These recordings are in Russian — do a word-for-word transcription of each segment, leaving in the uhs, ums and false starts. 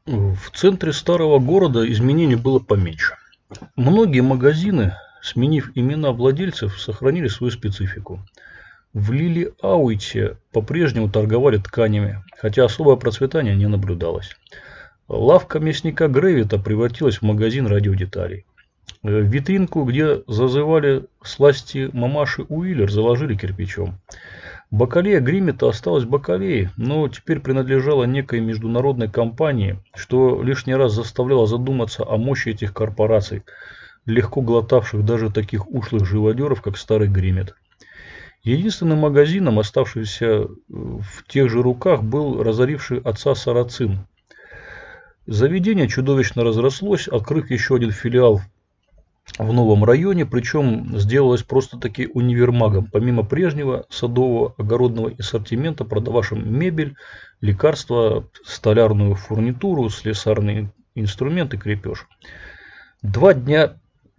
В центре старого города изменений было поменьше. Многие магазины, сменив имена владельцев, сохранили свою специфику. В Лили-Ауте по-прежнему торговали тканями, хотя особое процветание не наблюдалось. Лавка мясника Грэвита превратилась в магазин радиодеталей. В витринку, где зазывали сласти мамаши Уиллер, заложили кирпичом. Бакалея Гриммета осталась бакалеей, но теперь принадлежала некой международной компании, что лишний раз заставляло задуматься о мощи этих корпораций, легко глотавших даже таких ушлых живодеров, как старый Гриммет. Единственным магазином, оставшимся в тех же руках, был разоривший отца Сарацин. Заведение чудовищно разрослось, открыв еще один филиал в новом районе, причем сделалось просто-таки универмагом, помимо прежнего садового огородного ассортимента, продававшим мебель, лекарства, столярную фурнитуру, слесарные инструменты, крепеж. Два дня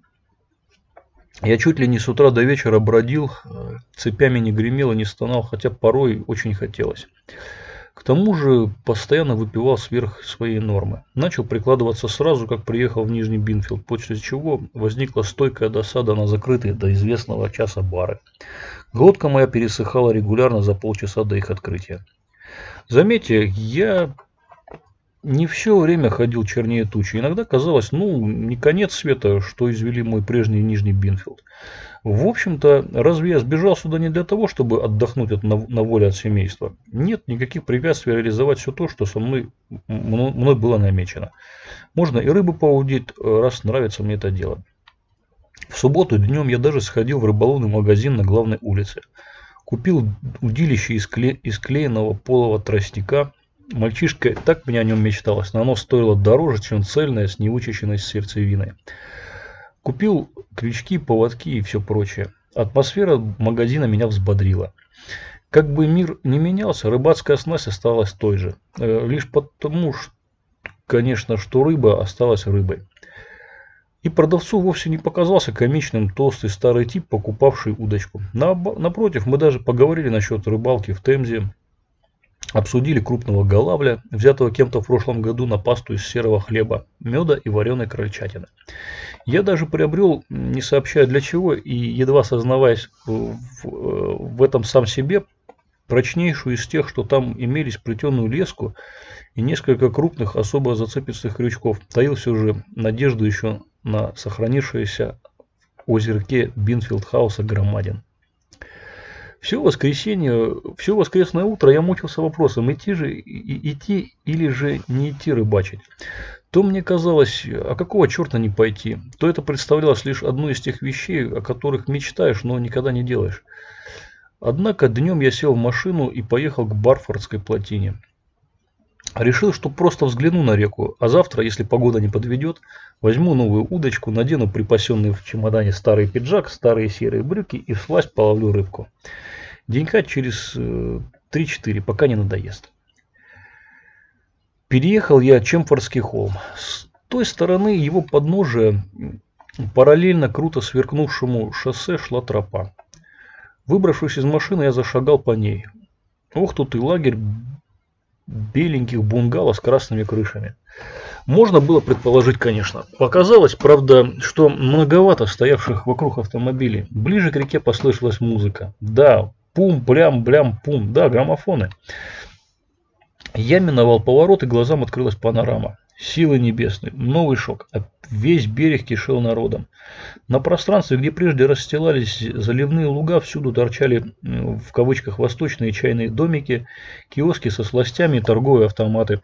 я чуть ли не с утра до вечера бродил, цепями не гремел и не стонал, хотя порой очень хотелось. К тому же постоянно выпивал сверх своей нормы. Начал прикладываться сразу, как приехал в Нижний Бинфилд, после чего возникла стойкая досада на закрытые до известного часа бары. Глотка моя пересыхала регулярно за полчаса до их открытия. Заметьте, я не все время ходил чернее тучи. Иногда казалось, ну, не конец света, что извели мой прежний Нижний Бинфилд. В общем-то, разве я сбежал сюда не для того, чтобы отдохнуть от, на, на воле от семейства? Нет никаких препятствий реализовать все то, что со мной, мной было намечено. Можно и рыбу поудить, раз нравится мне это дело. В субботу днем я даже сходил в рыболовный магазин на главной улице. Купил удилище из, кле, из клееного полого тростника. Мальчишка так мне о нем мечталось, но оно стоило дороже, чем цельное с невычищенной сердцевиной. Купил крючки, поводки и все прочее. Атмосфера магазина меня взбодрила. Как бы мир не менялся, рыбацкая снасть осталась той же. Лишь потому, конечно, что рыба осталась рыбой. И продавцу вовсе не показался комичным толстый старый тип, покупавший удочку. Напротив, мы даже поговорили насчет рыбалки в Темзе. Обсудили крупного голавля, взятого кем-то в прошлом году на пасту из серого хлеба, меда и вареной крольчатины. Я даже приобрел, не сообщая для чего, и едва сознаваясь в, в этом сам себе, прочнейшую из тех, что там имелись, плетеную леску и несколько крупных, особо зацепистых крючков. Таил все же надежду еще на сохранившееся в озерке Бинфилд-хауса громадин. Все воскресенье, все воскресное утро я мучился вопросом, идти же, и, идти или же не идти рыбачить. То мне казалось, а какого черта не пойти, то это представлялось лишь одной из тех вещей, о которых мечтаешь, но никогда не делаешь. Однако днем я сел в машину и поехал к Барфордской плотине. Решил, что просто взгляну на реку, а завтра, если погода не подведет, возьму новую удочку, надену припасенный в чемодане старый пиджак, старые серые брюки и всласть половлю рыбку. Денька через три-четыре, пока не надоест. Переехал я Чемфордский холм. С той стороны его подножия, параллельно круто сверкнувшему шоссе, шла тропа. Выбравшись из машины, я зашагал по ней. Ох, тут и лагерь беленьких бунгало с красными крышами. Можно было предположить, конечно. Показалось, правда, что многовато стоявших вокруг автомобилей. Ближе к реке послышалась музыка. Да, пум, блям, блям, пум. Да, граммофоны. Я миновал поворот, и глазам открылась панорама. Силы небесные. Новый шок. Весь берег кишел народом. На пространстве, где прежде расстилались заливные луга, всюду торчали в кавычках восточные чайные домики, киоски со сластями и торговые автоматы.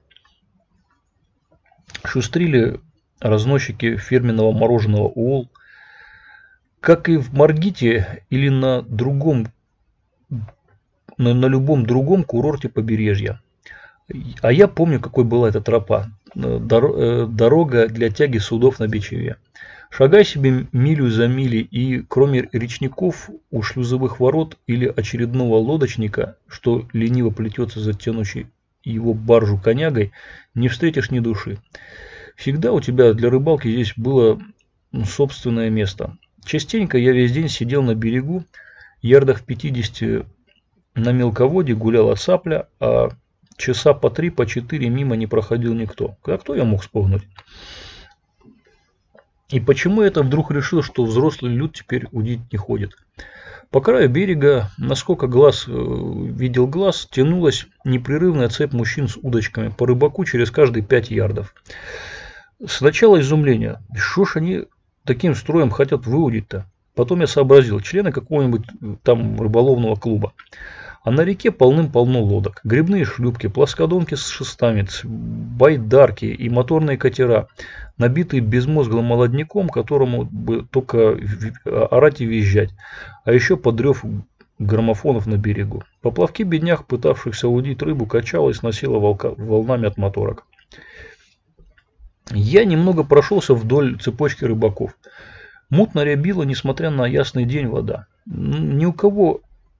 Шустрили разносчики фирменного мороженого Уолл. Как и в Маргите или на другом, на, на любом другом курорте побережья. А я помню, какой была эта тропа. Дорога для тяги судов на Бичеве. Шагай себе милю за милей, и кроме речников у шлюзовых ворот или очередного лодочника, что лениво плетется за тянущей его баржу конягой, не встретишь ни души. Всегда у тебя для рыбалки здесь было собственное место. Частенько я весь день сидел на берегу, ярдах в пятидесяти на мелководье гуляла цапля, а часа по три, по четыре мимо не проходил никто. А кто я мог спугнуть? И почему я это вдруг решил, что взрослый люд теперь удить не ходит? По краю берега, насколько глаз э, видел глаз, тянулась непрерывная цепь мужчин с удочками по рыбаку через каждые пять ярдов. Сначала изумление. Что ж они таким строем хотят выудить-то? Потом я сообразил, члены какого-нибудь там рыболовного клуба. А на реке полным-полно лодок. Грибные шлюпки, плоскодонки с шестами, байдарки и моторные катера, набитые безмозглым молодняком, которому бы только орать и визжать. А еще подрев граммофонов на берегу. Поплавки беднях, пытавшихся удить рыбу, качало и сносило волка, волнами от моторок. Я немного прошелся вдоль цепочки рыбаков. Мутно рябила, несмотря на ясный день, вода. Ни у кого...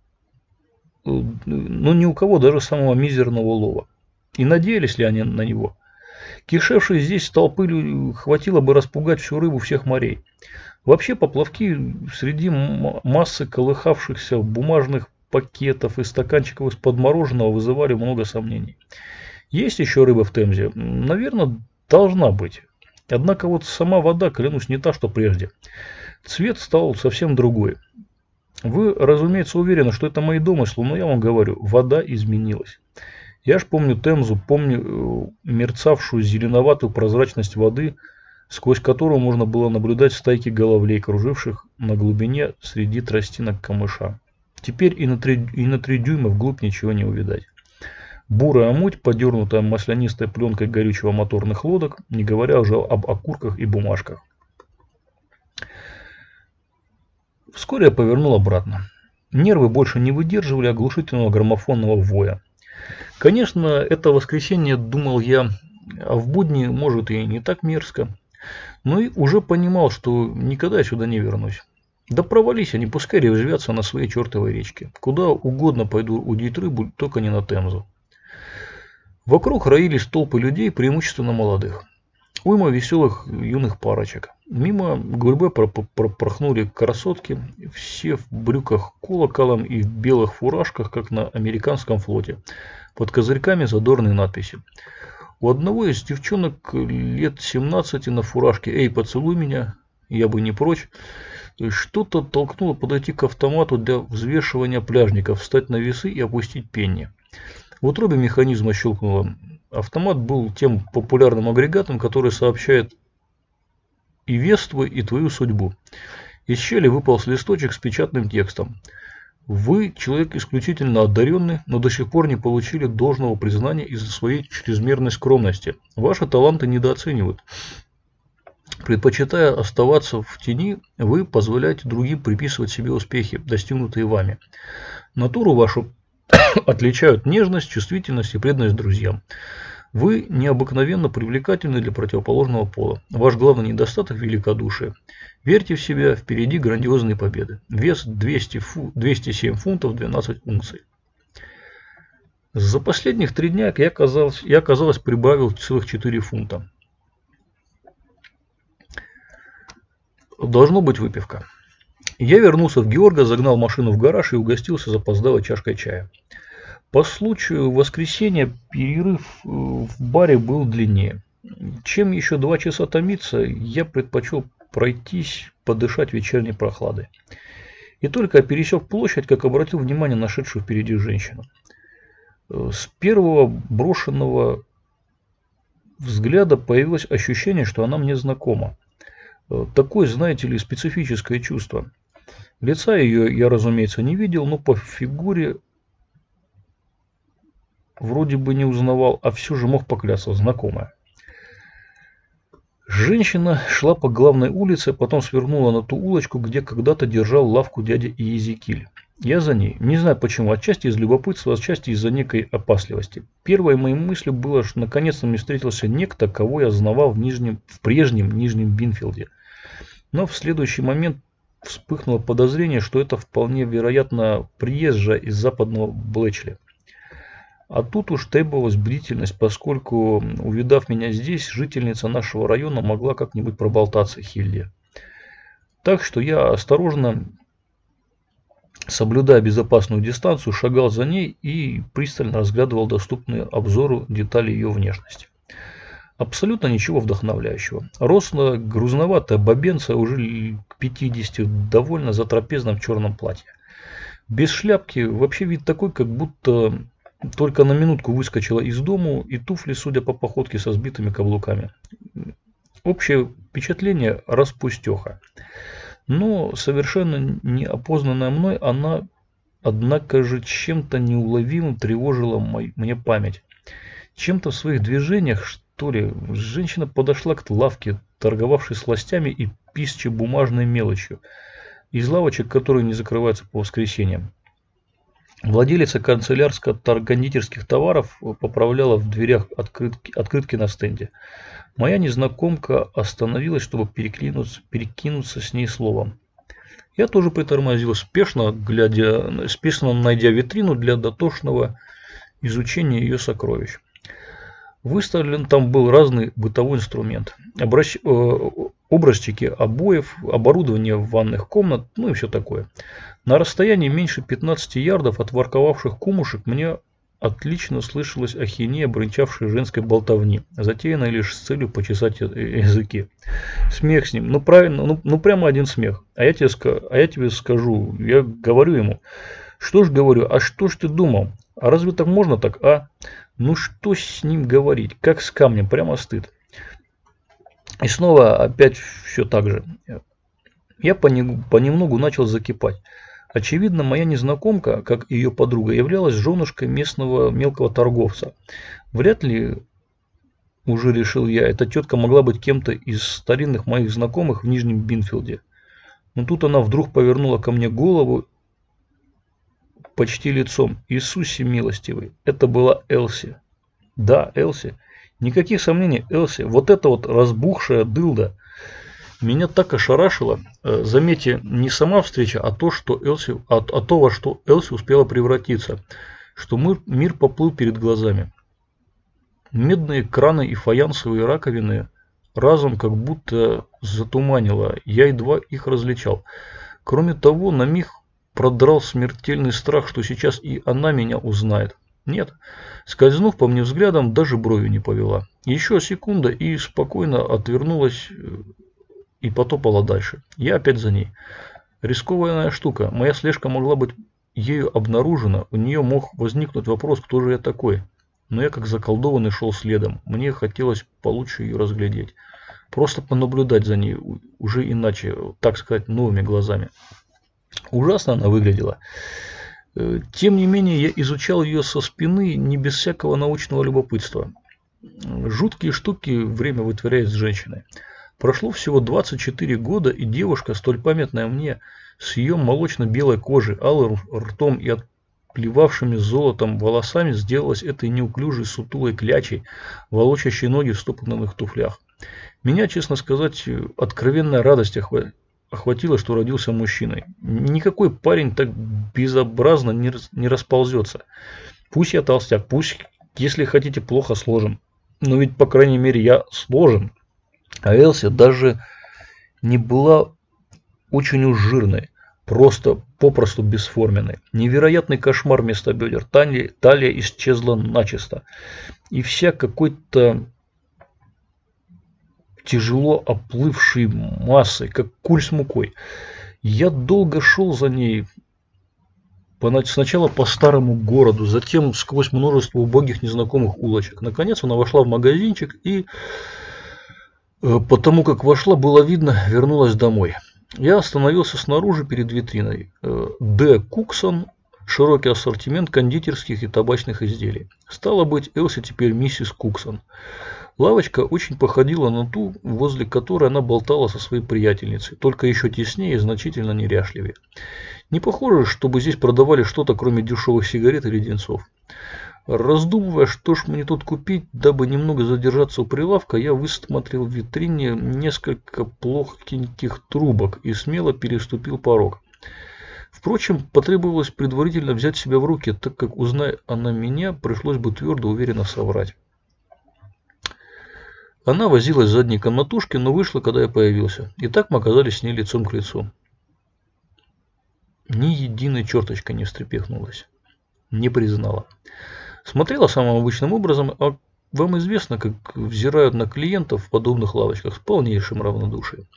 но ни у кого даже самого мизерного улова. И надеялись ли они на него? Кишевшей здесь толпы хватило бы распугать всю рыбу всех морей. Вообще поплавки среди массы колыхавшихся бумажных пакетов и стаканчиков из-под мороженого вызывали много сомнений. Есть еще рыба в Темзе? Наверное, должна быть. Однако вот сама вода, клянусь, не та, что прежде. Цвет стал совсем другой. Вы, разумеется, уверены, что это мои домыслы, но я вам говорю, вода изменилась. Я ж помню Темзу, помню мерцавшую зеленоватую прозрачность воды, сквозь которую можно было наблюдать стайки головлей, круживших на глубине среди тростинок камыша. Теперь и на три, и на три дюйма вглубь ничего не увидать. Бурая муть, подернутая маслянистой пленкой горючего моторных лодок, не говоря уже об окурках и бумажках. Вскоре я повернул обратно. Нервы больше не выдерживали оглушительного граммофонного воя. Конечно, это воскресенье, думал я, а в будни, может, и не так мерзко. Но и уже понимал, что никогда я сюда не вернусь. Да провались они, пускай резвятся на своей чертовой речке. Куда угодно пойду удить рыбу, только не на Темзу. Вокруг роились толпы людей, преимущественно молодых. Уйма веселых юных парочек. Мимо гурьбой пропорхнули красотки, все в брюках колоколом и в белых фуражках, как на американском флоте. Под козырьками задорные надписи. У одного из девчонок лет семнадцати на фуражке «Эй, поцелуй меня, я бы не прочь». Что-то толкнуло подойти к автомату для взвешивания пляжников, встать на весы и опустить пенни. В утробе механизма щелкнуло. Автомат был тем популярным агрегатом, который сообщает и вес твой, и твою судьбу. Из щели выполз листочек с печатным текстом. Вы человек исключительно одаренный, но до сих пор не получили должного признания из-за своей чрезмерной скромности. Ваши таланты недооценивают. Предпочитая оставаться в тени, вы позволяете другим приписывать себе успехи, достигнутые вами. Натуру вашу отличают нежность, чувствительность и преданность друзьям. Вы необыкновенно привлекательны для противоположного пола. Ваш главный недостаток – великодушие. Верьте в себя, впереди грандиозные победы. Вес двести фу, двести семь фунтов двенадцать унций. За последних три дня я, казалось, я, казалось, прибавил целых четыре фунта. Должно быть выпивка. Я вернулся в Георга, загнал машину в гараж и угостился запоздалой чашкой чая. По случаю воскресенья перерыв в баре был длиннее. Чем еще два часа томиться, я предпочел пройтись, подышать вечерней прохладой. И только пересек площадь, как обратил внимание на шедшую впереди женщину. С первого брошенного взгляда появилось ощущение, что она мне знакома. Такое, знаете ли, специфическое чувство. Лица ее я, разумеется, не видел, но по фигуре вроде бы не узнавал, а все же мог поклясться, знакомая. Женщина шла по главной улице, потом свернула на ту улочку, где когда-то держал лавку дядя Иезекиль. Я за ней. Не знаю почему, отчасти из любопытства, отчасти из-за некой опасливости. Первой моей мыслью было, что наконец-то мне встретился некто, кого я знавал в, нижнем, в прежнем Нижнем Бинфилде. Но в следующий момент вспыхнуло подозрение, что это вполне вероятно приезжая из западного Блэчли. А тут уж требовалась бдительность, поскольку, увидав меня здесь, жительница нашего района могла как-нибудь проболтаться Хильде. Так что я осторожно соблюдая безопасную дистанцию, шагал за ней и пристально разглядывал доступные обзору детали ее внешности. Абсолютно ничего вдохновляющего. Рослая, грузноватая бабенца уже к пятидесяти, довольно затрапезном черном платье. Без шляпки, вообще вид такой, как будто только на минутку выскочила из дому, и туфли, судя по походке, со сбитыми каблуками. Общее впечатление – распустеха. Но совершенно неопознанная мной, она, однако же, чем-то неуловимым тревожила мой, мне память. Чем-то в своих движениях, что ли, женщина подошла к лавке, торговавшей сластями и пищей бумажной мелочью, из лавочек, которые не закрываются по воскресеньям. Владелица канцелярско-кондитерских товаров поправляла в дверях открытки, открытки на стенде. Моя незнакомка остановилась, чтобы перекинуться, перекинуться с ней словом. Я тоже притормозил, спешно, глядя, спешно найдя витрину для дотошного изучения ее сокровищ. Выставлен там был разный бытовой инструмент. Обращ... Образчики обоев, оборудование ванных комнат, ну и все такое. На расстоянии меньше пятнадцати ярдов от ворковавших кумушек мне отлично слышалась ахинея бренчавшей женской болтовни, затеянной лишь с целью почесать языки. Смех с ним, ну правильно, ну, ну прямо один смех. А я, тебе, а я тебе скажу, я говорю ему, что ж говорю, а что ж ты думал? А разве так можно так, а? Ну что с ним говорить, как с камнем, прямо стыд. И снова опять все так же. Я понемногу начал закипать. Очевидно, моя незнакомка, как и ее подруга, являлась женушкой местного мелкого торговца. Вряд ли, уже решил я, эта тетка могла быть кем-то из старинных моих знакомых в Нижнем Бинфилде. Но тут она вдруг повернула ко мне голову почти лицом. Иисусе милостивый, это была Элси. Да, Элси. Никаких сомнений, Элси, вот эта вот разбухшая дылда, меня так ошарашило, заметьте, не сама встреча, а то, что Элси, а, а то, во что Элси успела превратиться, что мир, мир поплыл перед глазами. Медные краны и фаянсовые раковины разом как будто затуманило, я едва их различал. Кроме того, на миг продрал смертельный страх, что сейчас и она меня узнает. Нет, скользнув по мне взглядом, даже бровью не повела. Еще секунда и спокойно отвернулась и потопала дальше. Я опять за ней. Рискованная штука. Моя слежка могла быть ею обнаружена. У нее мог возникнуть вопрос, кто же я такой. Но я как заколдованный шел следом. Мне хотелось получше ее разглядеть. Просто понаблюдать за ней уже иначе, так сказать, новыми глазами. Ужасно она выглядела. Тем не менее, я изучал ее со спины, не без всякого научного любопытства. Жуткие штуки время вытворяет с женщиной. Прошло всего двадцать четыре года, и девушка, столь памятная мне, с ее молочно-белой кожей, алым ртом и отплевавшими золотом волосами, сделалась этой неуклюжей сутулой клячей, волочащей ноги в стопанных туфлях. Меня, честно сказать, откровенная радость охватила. Охватило, что родился мужчиной. Никакой парень так безобразно не, не расползется. Пусть я толстяк, пусть, если хотите, плохо сложен. Но ведь, по крайней мере, я сложен. А Элси даже не была очень уж жирной. Просто попросту бесформенной. Невероятный кошмар вместо бедер. Талия, талия исчезла начисто. И вся какой-то тяжело оплывшей массой, как куль с мукой. Я долго шел за ней, сначала по старому городу, затем сквозь множество убогих незнакомых улочек. Наконец она вошла в магазинчик и, потому как вошла, было видно, вернулась домой. Я остановился снаружи перед витриной. Д. Куксон, широкий ассортимент кондитерских и табачных изделий. Стало быть, Элси теперь миссис Куксон. Лавочка очень походила на ту, возле которой она болтала со своей приятельницей, только еще теснее и значительно неряшливее. Не похоже, чтобы здесь продавали что-то, кроме дешевых сигарет и леденцов. Раздумывая, что ж мне тут купить, дабы немного задержаться у прилавка, я высмотрел в витрине несколько плохеньких трубок и смело переступил порог. Впрочем, потребовалось предварительно взять себя в руки, так как, узная она меня, пришлось бы твердо уверенно соврать. Она возилась в задней комнатушке, но вышла, когда я появился. И так мы оказались с ней лицом к лицу. Ни единая черточка не встрепехнулась, не признала. Смотрела самым обычным образом, а вам известно, как взирают на клиентов в подобных лавочках с полнейшим равнодушием.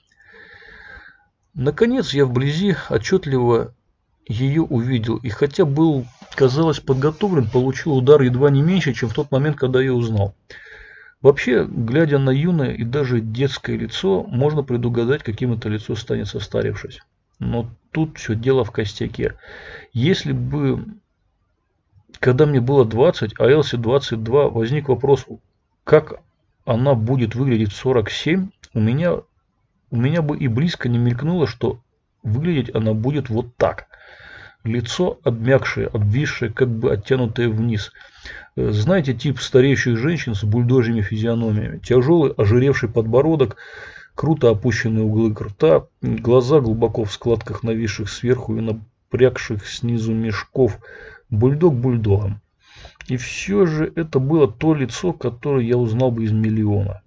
Наконец я вблизи отчетливо ее увидел, и хотя был, казалось, подготовлен, получил удар едва не меньше, чем в тот момент, когда я узнал. Вообще, глядя на юное и даже детское лицо, можно предугадать, каким это лицо станет состарившись. Но тут все дело в костяке. Если бы, когда мне было двадцать, а Элси двадцать два, возник вопрос, как она будет выглядеть в сорок семь, у меня, у меня бы и близко не мелькнуло, что выглядеть она будет вот так. Лицо обмякшее, обвисшее, как бы оттянутое вниз. Знаете, тип стареющих женщин с бульдожьими физиономиями. Тяжелый, ожиревший подбородок, круто опущенные углы рта, глаза глубоко в складках, нависших сверху и напрягших снизу мешков. Бульдог бульдогом. И все же это было то лицо, которое я узнал бы из миллиона.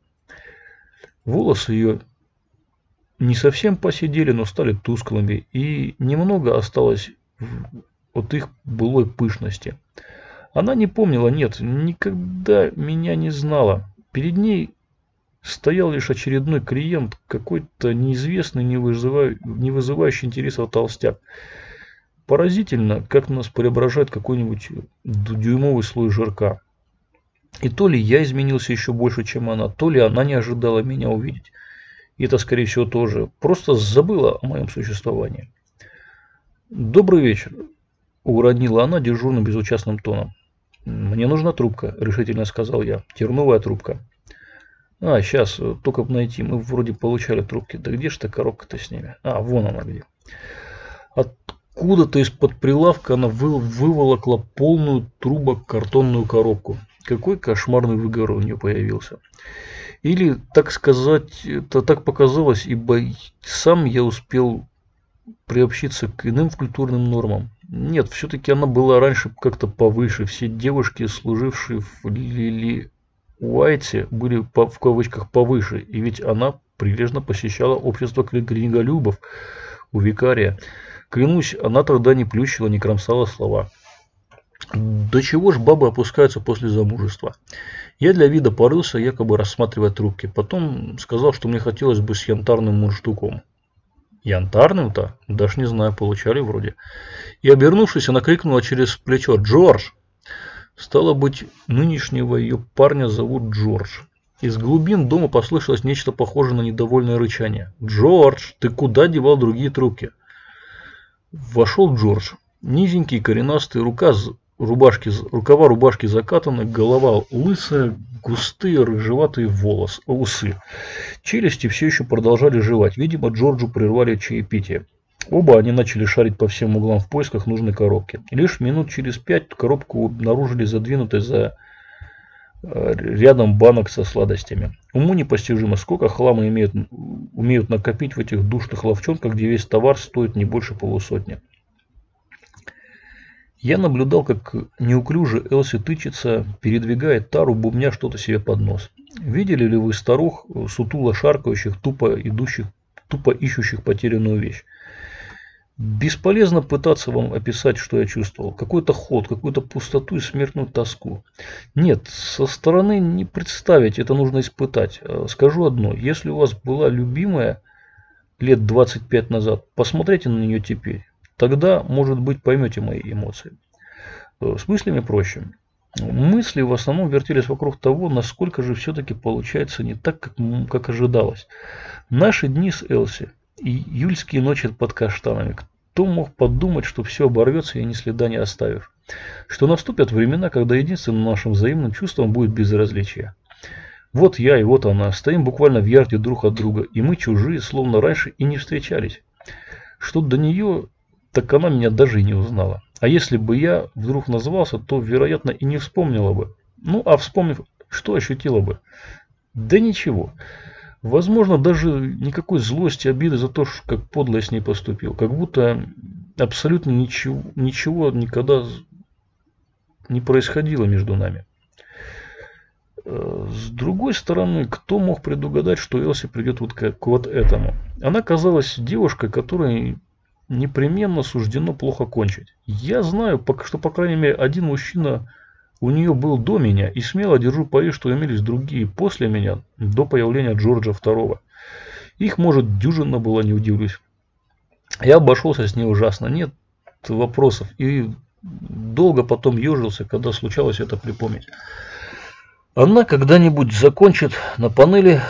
Волосы ее не совсем посидели, но стали тусклыми, и немного осталось от их былой пышности. Она не помнила, нет, никогда меня не знала. Перед ней стоял лишь очередной клиент, какой-то неизвестный, не, вызывающий, не вызывающий интереса толстяк. Поразительно, как нас преображает какой-нибудь дюймовый слой жирка. И то ли я изменился еще больше, чем она, то ли она не ожидала меня увидеть. И это, скорее всего, тоже. Просто забыла о моем существовании. «Добрый вечер», — уронила она дежурным безучастным тоном. «Мне нужна трубка», — решительно сказал я. «Терновая трубка». «А, сейчас, только найти. Мы вроде получали трубки. Да где ж та коробка-то с ними? А, вон она где». Откуда-то из-под прилавка она выволокла полную трубок картонную коробку. Какой кошмарный выговор у нее появился. Или, так сказать, это так показалось, ибо сам я успел приобщиться к иным культурным нормам. Нет, все-таки она была раньше как-то повыше. Все девушки, служившие в Лили Уайте, были в кавычках повыше. И ведь она прилежно посещала общество книголюбов у викария. Клянусь, она тогда не плющила, не кромсала слова. До чего ж бабы опускаются после замужества? Я для вида порылся, якобы рассматривая трубки. Потом сказал, что мне хотелось бы с янтарным мундштуком. Янтарным-то? Даже не знаю, получали вроде. И, обернувшись, она крикнула через плечо: «Джордж!» Стало быть, нынешнего ее парня зовут Джордж. Из глубин дома послышалось нечто похожее на недовольное рычание. «Джордж, ты куда девал другие трубки?» Вошел Джордж. Низенький, коренастый, рука, рубашки, рукава рубашки закатаны, голова лысая, густые рыжеватые волосы, усы. Челюсти все еще продолжали жевать. Видимо, Джорджу прервали чаепитие. Оба они начали шарить по всем углам в поисках нужной коробки. Лишь минут через пять коробку обнаружили задвинутой за рядом банок со сладостями. Уму непостижимо, сколько хлама имеют, умеют накопить в этих душных ловчонках, где весь товар стоит не больше полусотни. Я наблюдал, как неуклюже Элси тычется, передвигает тару, бубня что-то себе под нос. Видели ли вы старух, сутуло шаркающих, тупо идущих, тупо ищущих потерянную вещь? Бесполезно пытаться вам описать, что я чувствовал. Какой-то ход, какую-то пустоту и смертную тоску. Нет, со стороны не представить, это нужно испытать. Скажу одно, если у вас была любимая лет двадцать пять назад, посмотрите на нее теперь. Тогда, может быть, поймете мои эмоции. С мыслями проще. Мысли в основном вертелись вокруг того, насколько же все-таки получается не так, как, как ожидалось. Наши дни с Элси и июльские ночи под каштанами. Кто мог подумать, что все оборвется и ни следа не оставив? Что наступят времена, когда единственным нашим взаимным чувством будет безразличие. Вот я и вот она, стоим буквально в ярде друг от друга, и мы чужие, словно раньше и не встречались. Что до нее, так она меня даже и не узнала. А если бы я вдруг назвался, то, вероятно, и не вспомнила бы. Ну, а вспомнив, что ощутила бы? Да ничего. Возможно, даже никакой злости, обиды за то, как подло я с ней поступил. Как будто абсолютно ничего, ничего никогда не происходило между нами. С другой стороны, кто мог предугадать, что Элси придет вот к вот этому? Она казалась девушкой, которой непременно суждено плохо кончить. Я знаю, что, по крайней мере, один мужчина у нее был до меня, и смело держу пари, что имелись другие после меня, до появления Джорджа второго. Их, может, дюжина была, не удивлюсь. Я обошелся с ней ужасно, нет вопросов, и долго потом ежился, когда случалось это припомнить. Она когда-нибудь закончит на панели,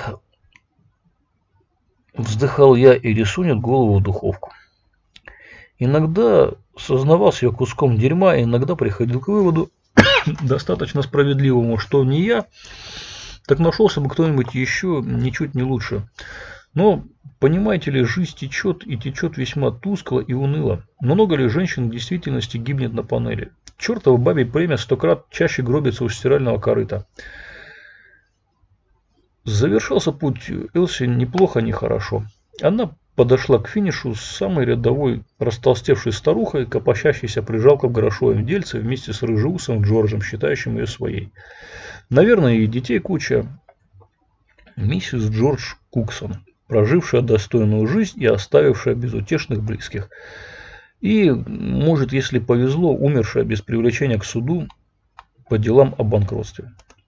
вздыхал я, и рисунет голову в духовку. Иногда сознавался я куском дерьма, и иногда приходил к выводу, достаточно справедливому, что не я, так нашелся бы кто-нибудь еще ничуть не лучше. Но, понимаете ли, жизнь течет, и течет весьма тускло и уныло. Много ли женщин в действительности гибнет на панели? Чертова бабе племя сто крат чаще гробится у стирального корыта. Завершался путь Элси неплохо, нехорошо. Она подошла к финишу с самой рядовой растолстевшей старухой, копошащейся прижалка в грошовом дельце вместе с рыжеусом Джорджем, считающим ее своей. Наверное, и детей куча. Миссис Джордж Куксон, прожившая достойную жизнь и оставившая безутешных близких. И, может, если повезло, умершая без привлечения к суду по делам о банкротстве.